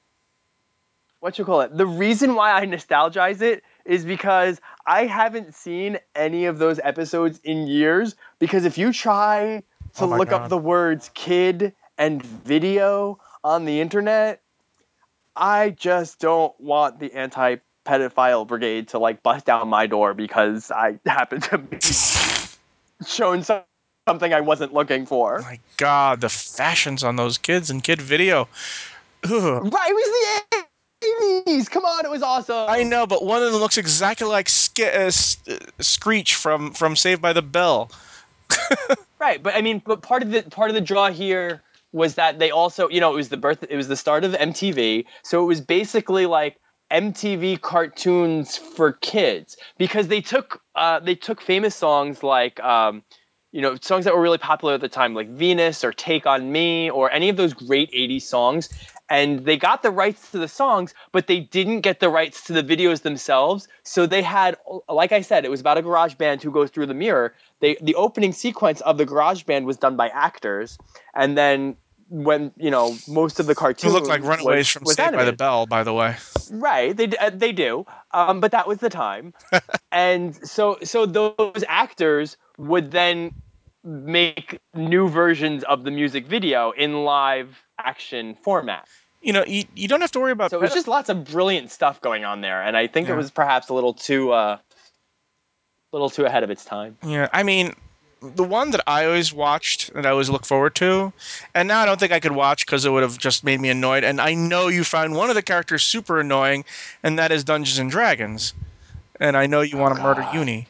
what you call it? The reason why I nostalgize it is because I haven't seen any of those episodes in years. Because if you try to Oh my look up God. the words "kid" and "video" on the internet, I just don't want the anti-pedophile brigade to like bust down my door because I happen to be shown some- something I wasn't looking for. My God, the fashions on those kids in Kid Video. Ugh. Right, it was the eighties. Come on, it was awesome. I know, but one of them looks exactly like Sk- uh, S- uh, Screech from, from Saved by the Bell. Right, but I mean, but part of the part of the draw here was that they also, you know, it was the birth, it was the start of M T V, so it was basically like M T V cartoons for kids because they took uh, they took famous songs like um, you know, songs that were really popular at the time, like Venus or Take on Me or any of those great eighties songs. And they got the rights to the songs, but they didn't get the rights to the videos themselves. So they had, like I said, it was about a garage band who goes through the mirror. They, the opening sequence of the garage band was done by actors. And then when, you know, most of the It looked like cartoon Runaways was, from was Saved by the animated. Bell, by the way. Right, they, uh, they do. Um, but that was the time. And so so those actors would then make new versions of the music video in live action format. You know, you, you don't have to worry about So it was just lots of brilliant stuff going on there, and I think Yeah. it was perhaps a little too uh, little too ahead of its time. Yeah, I mean, the one that I always watched that I always look forward to, and now I don't think I could watch because it would have just made me annoyed. And I know you found one of the characters super annoying, and that is Dungeons and Dragons. And I know you want to murder Uni.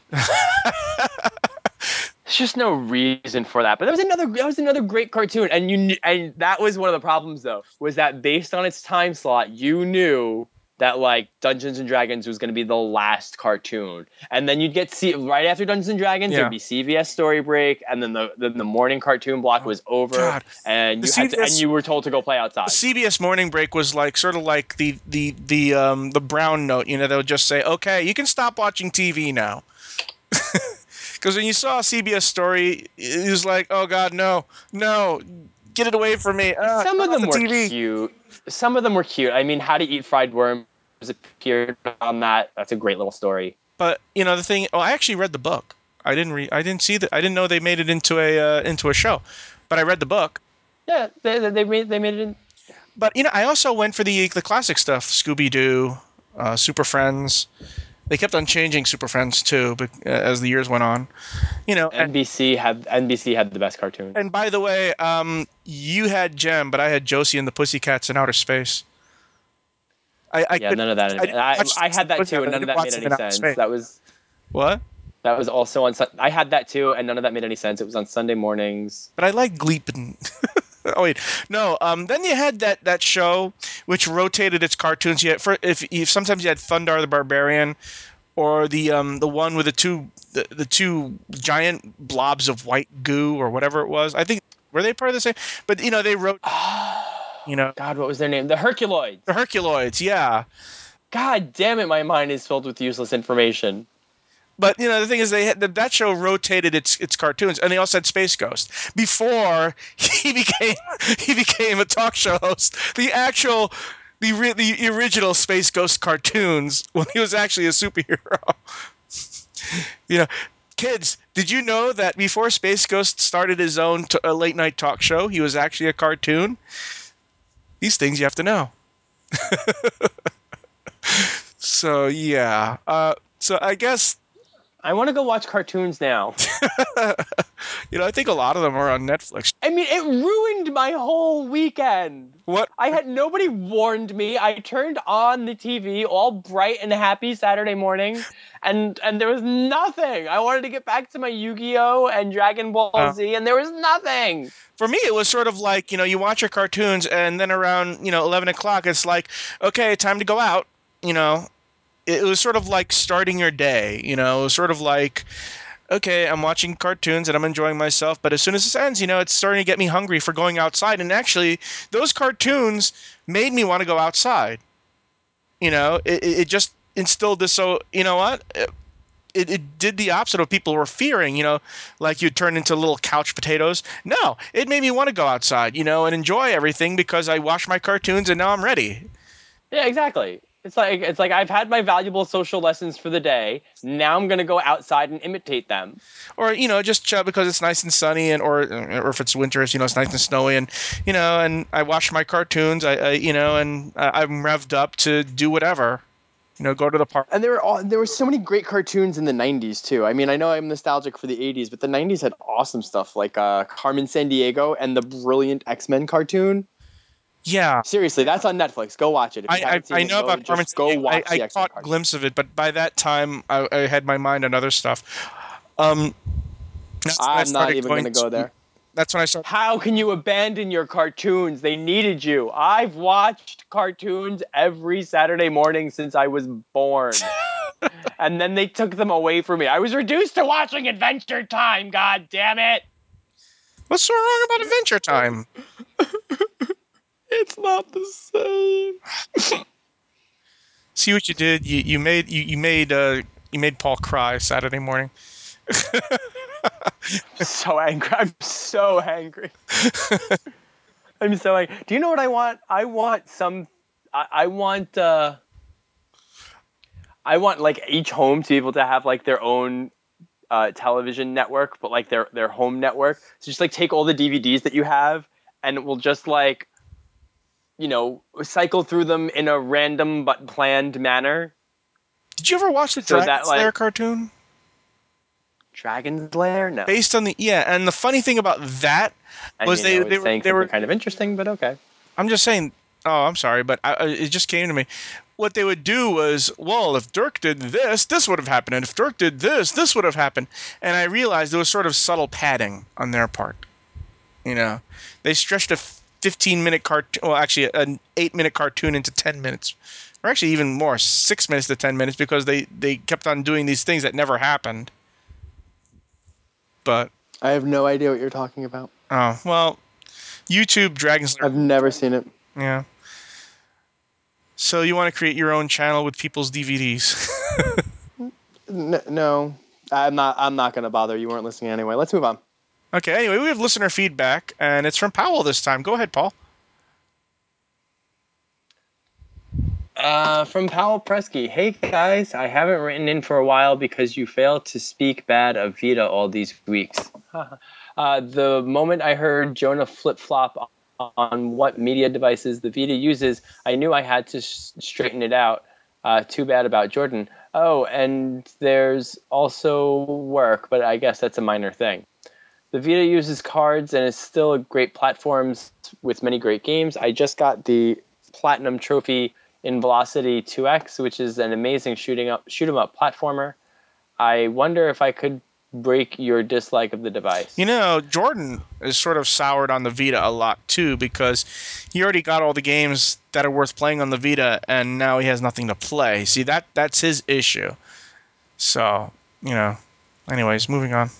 There's just no reason for that. But that was another that was another great cartoon, and you knew, and that was one of the problems though, was that based on its time slot, you knew that like Dungeons and Dragons was going to be the last cartoon, and then you'd get see right after Dungeons and Dragons Yeah. there'd be C B S Story Break, and then the then the morning cartoon block was over, God. and The you had to and C B S you were told to go play outside. C B S Morning Break was like sort of like the the the um the brown note. You know, they would just say, "Okay, you can stop watching T V now." Because when you saw a C B S Story, it was like, "Oh God, no, no, get it away from me!" Uh, Some turn of off them the were T V. cute. Some of them were cute. I mean, How to Eat Fried Worms appeared on that. That's a great little story. But you know the thing. Oh, I actually read the book. I didn't read. I didn't see that. I didn't know they made it into a uh, into a show. But I read the book. Yeah, they, they made they made it in. But you know, I also went for the the classic stuff: Scooby Doo, uh, Super Friends. They kept on changing Super Friends too, but uh, as the years went on, you know. And, N B C had N B C had the best cartoons. and by the way, um, you had Gem, but I had Josie and the Pussycats in outer space. I, I Yeah, could. none of that. I didn't I watch I had that too, Pussycat, and but I none of didn't that watch made them any in outer sense. space. That was What? that was also on. Sun- I had that too, and none of that made any sense. It was on Sunday mornings. But I like Gleepin. Oh wait, no. Um, then you had that, that show which rotated its cartoons. You had, for, if, if sometimes you had Thundar the Barbarian, or the um the one with the two the, the two giant blobs of white goo or whatever it was. I think were they part of the same? But you know they wrote you know God, what was their name? The Herculoids. the Herculoids, yeah. God damn it, my mind is filled with useless information. But you know the thing is, they had, that show rotated its its cartoons, and they also had Space Ghost before he became he became a talk show host. The actual the re- the original Space Ghost cartoons when he was actually a superhero. You know, kids, did you know that before Space Ghost started his own t- a late night talk show, he was actually a cartoon? These things you have to know. So yeah, uh, so I guess I want to go watch cartoons now. you know I think a lot of them are on Netflix. I mean, it ruined my whole weekend. What? I had nobody warned me. I turned on the T V all bright and happy Saturday morning, and and there was nothing. I wanted to get back to my Yu-Gi-Oh and Dragon Ball Uh, Z, and there was nothing. for me, it was sort of like you know you watch your cartoons, and then around you know eleven o'clock, it's like okay, time to go out. You know, it was sort of like starting your day. You know, it was sort of like, okay, I'm watching cartoons and I'm enjoying myself, but as soon as this ends, you know, it's starting to get me hungry for going outside. And actually, those cartoons made me want to go outside. You know, it, it just instilled this. So, you know what? It, it did the opposite of what people were fearing, you know, like you'd turn into little couch potatoes. No, it made me want to go outside, you know, and enjoy everything because I watched my cartoons and now I'm ready. Yeah, exactly. It's like it's like I've had my valuable social lessons for the day. Now I'm gonna go outside and imitate them. Or, you know, just uh, because it's nice and sunny, and or or if it's winter, you know, it's nice and snowy, and you know, and I watch my cartoons, I, I you know, and uh, I'm revved up to do whatever. You know, go to the park. And there were all, there were so many great cartoons in the nineties too. I mean, I know I'm nostalgic for the eighties, but the nineties had awesome stuff like uh, Carmen Sandiego and the brilliant X-Men cartoon. Yeah, Seriously, that's on Netflix. Go watch it. If you I, haven't I, I seen it, know go about Carmen just go Sandiego. I, watch I the X-Men caught a cartoon. glimpse of it, but by that time, I, I had my mind on other stuff. Um, that's when I I'm not started even going gonna go to. there. That's when I started. How can you abandon your cartoons? They needed you. I've watched cartoons every Saturday morning since I was born. And then they took them away from me. I was reduced to watching Adventure Time, god damn it! What's so wrong about Adventure Time? It's not the same. See what you did? You you made you, you made uh you made Paul cry Saturday morning. So angry. I'm so angry. I'm so angry. Do you know what I want? I want some. I, I want. Uh, I want like each home to be able to have like their own uh, television network, but like their their home network. So just like take all the D V Ds that you have, and it will just like, you know, cycle through them in a random but planned manner. Did you ever watch the So Dragon that Slayer like cartoon? Dragon's Lair, no. Based on the yeah, and the funny thing about that I was mean, I they was they were saying they something were. kind of interesting, but okay. I'm just saying. Oh, I'm sorry, but I, it just came to me. What they would do was, well, if Dirk did this, this would have happened, and if Dirk did this, this would have happened. And I realized there was sort of subtle padding on their part. You know, they stretched a fifteen minute cartoon, well, actually, an eight minute cartoon into ten minutes, or actually even more, six minutes to ten minutes, because they they kept on doing these things that never happened. But I have no idea what you're talking about. oh well, YouTube Dragon Slayer. I've never seen it. Yeah. So you want to create your own channel with people's D V Ds? N- no, I'm not. I'm not gonna bother. You weren't listening anyway. Let's move on. Okay. Anyway, we have listener feedback, and it's from Powell this time. Go ahead, Paul. Uh, from Powell Presky. Hey guys, I haven't written in for a while because you failed to speak bad of Vita all these weeks. uh, the moment I heard Jonah flip flop on what media devices the Vita uses, I knew I had to sh- straighten it out. Uh, too bad about Jordan. Oh, and there's also work, but I guess that's a minor thing. The Vita uses cards and is still a great platform with many great games. I just got the Platinum Trophy in Velocity two X, which is an amazing shooting up shoot 'em up platformer. I wonder if I could break your dislike of the device. You know, Jordan is sort of soured on the Vita a lot too because he already got all the games that are worth playing on the Vita, and now he has nothing to play. See, that that's his issue. So, you know. Anyways, moving on.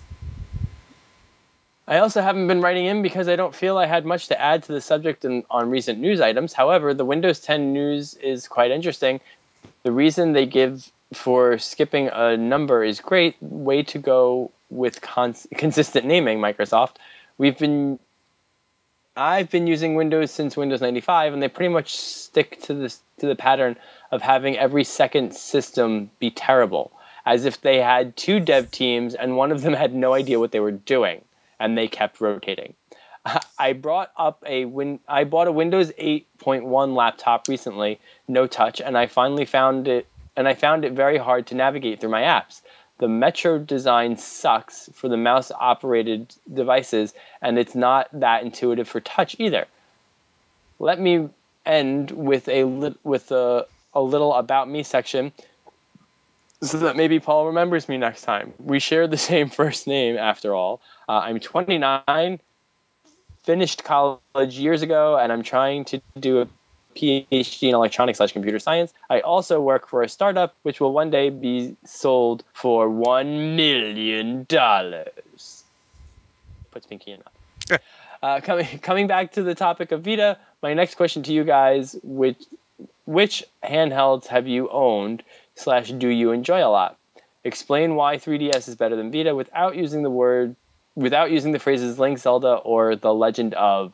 I also haven't been writing in because I don't feel I had much to add to the subject in, on recent news items. However, the Windows ten news is quite interesting. The reason they give for skipping a number is great. Way to go with cons- consistent naming, Microsoft. We've been, I've been using Windows since Windows ninety-five, and they pretty much stick to this to the pattern of having every second system be terrible, as if they had two dev teams and one of them had no idea what they were doing, and they kept rotating. I brought up a win. I bought a Windows eight point one laptop recently, no touch, and I finally found it. And I found it very hard to navigate through my apps. The Metro design sucks for the mouse-operated devices, and it's not that intuitive for touch either. Let me end with a li- with a, a little about me section, so that maybe Paul remembers me next time. We share the same first name, after all. Uh, I'm twenty-nine. Finished college years ago, and I'm trying to do P H D in electronics slash computer science. I also work for a startup which will one day be sold for one million dollars. Puts Pinky in. Uh, coming coming back to the topic of Vita, my next question to you guys: which which handhelds have you owned slash do you enjoy a lot? Explain why three D S is better than Vita without using the word without using the phrases Link, Zelda, or The Legend of.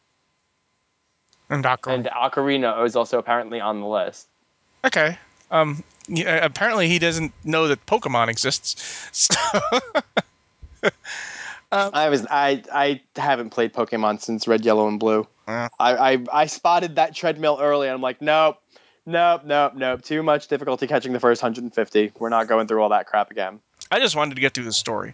And Ocarina. And Ocarina is also apparently on the list. Okay. Um. Yeah, apparently, he doesn't know that Pokemon exists. So Um, I was I I haven't played Pokemon since Red, Yellow, and Blue. Uh, I, I I spotted that treadmill early, and I'm like, nope, nope, nope, nope. Too much difficulty catching the first one hundred fifty. We're not going through all that crap again. I just wanted to get through the story.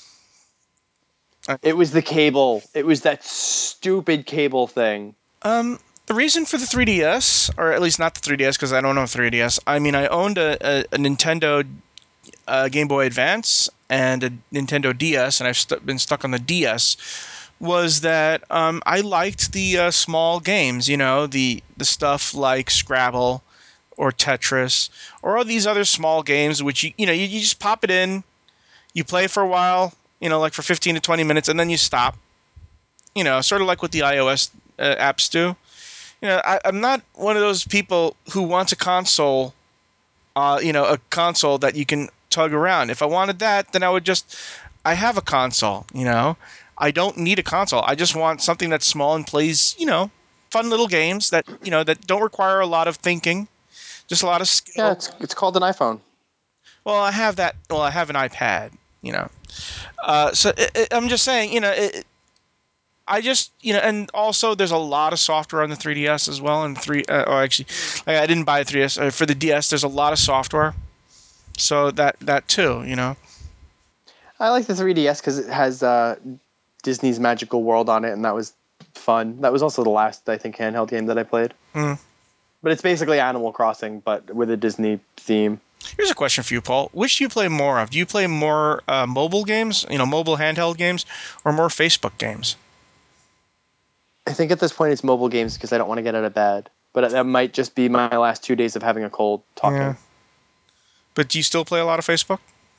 It was the cable. It was that stupid cable thing. Um, the reason for the three D S, or at least not the three D S, because I don't know three D S. I mean, I owned a, a, a Nintendo uh, Game Boy Advance and a Nintendo D S, and I've st- been stuck on the D S. Was that um, I liked the uh, small games, you know, the the stuff like Scrabble or Tetris or all these other small games, which you you know you, you just pop it in, you play for a while, you know, like for fifteen to twenty minutes, and then you stop. You know, sort of like what the iOS uh, apps do. You know, I, I'm not one of those people who wants a console, uh, you know, a console that you can tug around. If I wanted that, then I would just, I have a console, you know. I don't need a console. I just want something that's small and plays, you know, fun little games that, you know, that don't require a lot of thinking, just a lot of skill. Yeah, it's it's called an iPhone. Well, I have that. Well, I have an iPad, you know. Uh, so it, it, I'm just saying, you know, it, I just, you know, and also there's a lot of software on the three D S as well. And three, uh, or actually, like I didn't buy a three D S uh, for the D S. There's a lot of software, so that that too, you know. I like the three D S because it has uh, Disney's Magical World on it, and that was fun. That was also the last, I think, handheld game that I played. Mm. But it's basically Animal Crossing, but with a Disney theme. Here's a question for you, Paul. Which do you play more of? Do you play more uh, mobile games, you know, mobile handheld games, or more Facebook games? I think at this point it's mobile games because I don't want to get out of bed. But that might just be my last two days of having a cold talking. Yeah. But do you still play a lot of Facebook?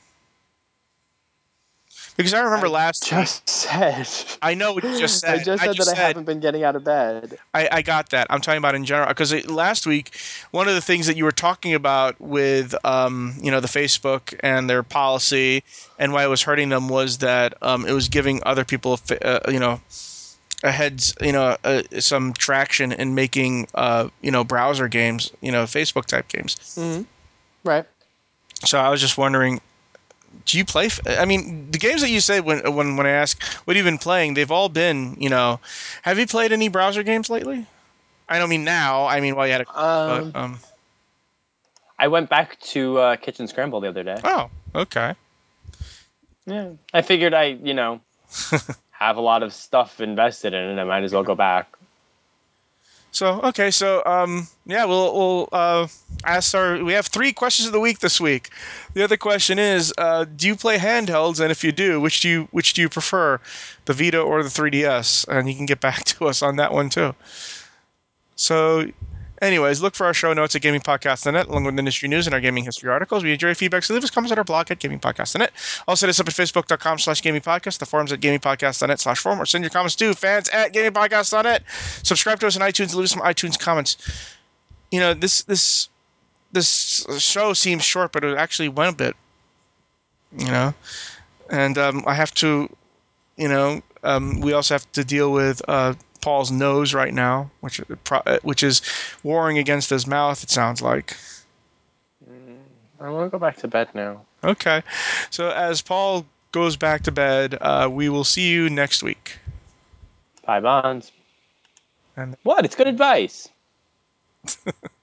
Because I remember I last just week, said. I know what you just said. I just I said just that I said, haven't been getting out of bed. I, I got that. I'm talking about in general because last week, one of the things that you were talking about with, um, you know, the Facebook and their policy and why it was hurting them was that um, it was giving other people, uh, you know, a heads, you know, uh, some traction in making, uh, you know, browser games, you know, Facebook type games. Mm-hmm. Right. So I was just wondering, do you play? F- I mean, the games that you say when when when I ask what you've been playing, they've all been, you know, have you played any browser games lately? I don't mean now. I mean while you had a, but Um, um. I went back to uh, Kitchen Scramble the other day. Oh, okay. Yeah. I figured I, you know, have a lot of stuff invested in it. I might as well go back. So okay, so um, yeah, we'll we'll uh, ask our. We have three questions of the week this week. The other question is, uh, do you play handhelds? And if you do, which do you which do you prefer, the Vita or the three D S? And you can get back to us on that one too. So, anyways, look for our show notes at gaming podcast dot net, along with industry news and our gaming history articles. We enjoy your feedback, so leave us comments at our blog at gaming podcast dot net. Also, hit us up at facebook.com slash gamingpodcast, the forums at gamingpodcast dot net slash forum, or send your comments to fans at gamingpodcast dot net. Subscribe to us on iTunes and leave us some iTunes comments. You know, this this this show seems short, but it actually went a bit, you know. And um, I have to, you know, um, we also have to deal with uh, Paul's nose right now, which which is warring against his mouth. It sounds like. I want to go back to bed now. Okay, so as Paul goes back to bed, uh, we will see you next week. Bye, Bonds. And What? It's good advice.